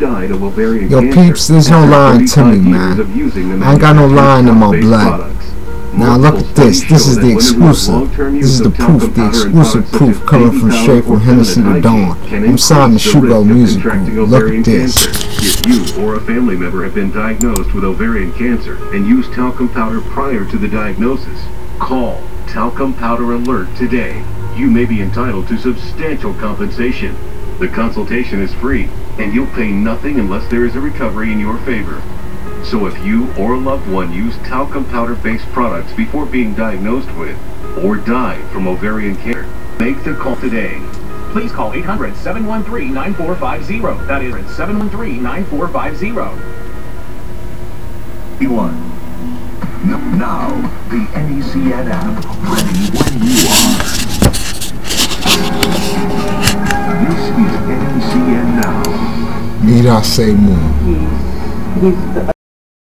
died of ovarian Yo, cancer peeps, there's no after lying to me, 35 years man. of using the I ain't got no lying in my manufactured blood. talcum-based products. Now look at this. This is the exclusive. This is the proof, the exclusive proof coming from straight from Hennessy to Dawn. I'm signed to Sugar Music Group. Look at this. If you or a family member have been diagnosed with ovarian cancer and use talcum powder prior to the diagnosis, call Talcum Powder Alert today. You may be entitled to substantial compensation. The consultation is free, and you'll pay nothing unless there is a recovery in your favor. So if you or a loved one use talcum powder-based products before being diagnosed with or died from ovarian cancer, make the call today. Please call 800-713-9450. That is 713-9450. Now, the NECN app, ready when you are. This is NECN Now. Need I say more?